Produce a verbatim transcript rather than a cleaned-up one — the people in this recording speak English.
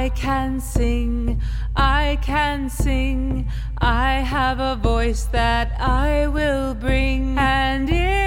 I can sing, I can sing. I have a voice that I will bring, and if